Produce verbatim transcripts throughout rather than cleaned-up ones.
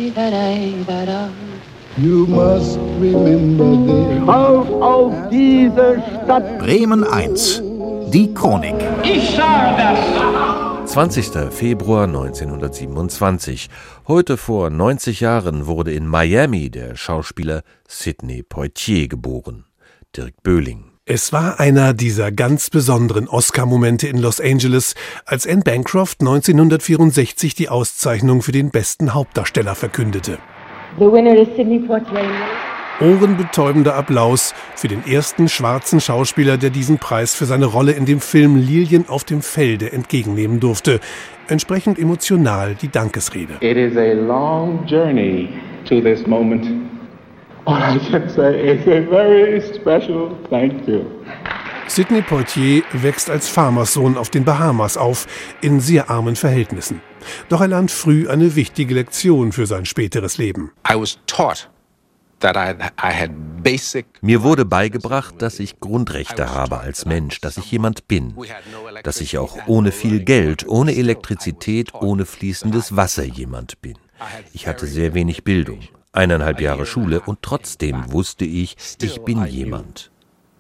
You must remember this. Auf, auf diese Stadt! Bremen eins. Die Chronik. Ich sage das! zwanzigster Februar neunzehnhundertsiebenundzwanzig. Heute vor neunzig Jahren wurde in Miami der Schauspieler Sidney Poitier geboren. Dirk Böhling. Es war einer dieser ganz besonderen Oscar-Momente in Los Angeles, als Anne Bancroft neunzehnhundertvierundsechzig die Auszeichnung für den besten Hauptdarsteller verkündete. The winner is Sidney Poitier. Ohrenbetäubender Applaus für den ersten schwarzen Schauspieler, der diesen Preis für seine Rolle in dem Film Lilien auf dem Felde entgegennehmen durfte. Entsprechend emotional die Dankesrede. It is a long journey to this moment. All I can say is a very special thank you. Sidney Poitier wächst als Farmerssohn auf den Bahamas auf, in sehr armen Verhältnissen. Doch er lernt früh eine wichtige Lektion für sein späteres Leben. I was taught that I, I had basic Mir wurde beigebracht, dass ich Grundrechte habe als Mensch, dass ich jemand bin, dass ich auch ohne viel Geld, ohne Elektrizität, ohne fließendes Wasser jemand bin. Ich hatte sehr wenig Bildung, eineinhalb Jahre Schule und trotzdem wusste ich, ich bin jemand.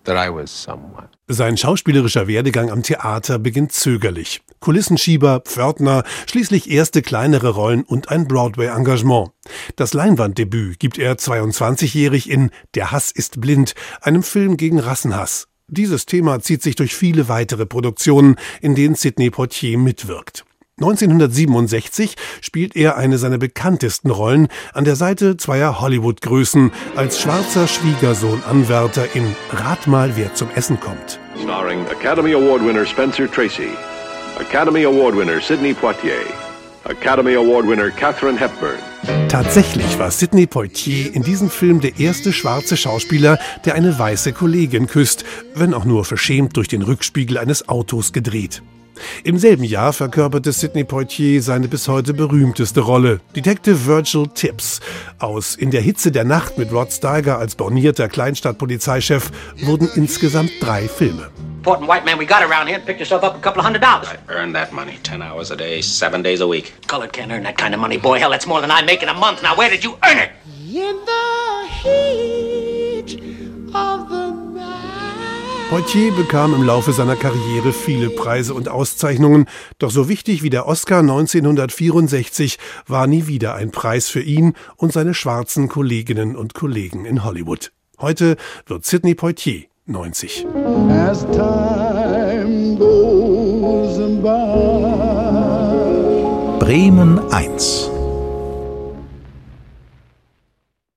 Sein schauspielerischer Werdegang am Theater beginnt zögerlich. Kulissenschieber, Pförtner, schließlich erste kleinere Rollen und ein Broadway-Engagement. Das Leinwanddebüt gibt er zweiundzwanzigjährig in Der Hass ist blind, einem Film gegen Rassenhass. Dieses Thema zieht sich durch viele weitere Produktionen, in denen Sidney Poitier mitwirkt. neunzehnhundertsiebenundsechzig spielt er eine seiner bekanntesten Rollen an der Seite zweier Hollywood-Größen als schwarzer Schwiegersohn-Anwärter in Rat mal, wer zum Essen kommt. Starring Academy Award winner Spencer Tracy, Academy Award winner Sidney Poitier, Academy Award winner Katharine Hepburn. Tatsächlich war Sidney Poitier in diesem Film der erste schwarze Schauspieler, der eine weiße Kollegin küsst, wenn auch nur verschämt durch den Rückspiegel eines Autos gedreht. Im selben Jahr verkörperte Sidney Poitier seine bis heute berühmteste Rolle, Detective Virgil Tibbs. Aus In der Hitze der Nacht mit Rod Steiger als bornierter Kleinstadtpolizeichef wurden insgesamt drei Filme. Important white man we got around here and picked yourself up a couple of hundred dollars. I earned that money ten hours a day, seven days a week. Colored can't earn that kind of money, boy. Hell, that's more than I make in a month. Now, where did you earn it? In the heat of the Poitier bekam im Laufe seiner Karriere viele Preise und Auszeichnungen, doch so wichtig wie der Oscar neunzehnhundertvierundsechzig war nie wieder ein Preis für ihn und seine schwarzen Kolleginnen und Kollegen in Hollywood. Heute wird Sidney Poitier neunzig. As time goes by. Bremen eins.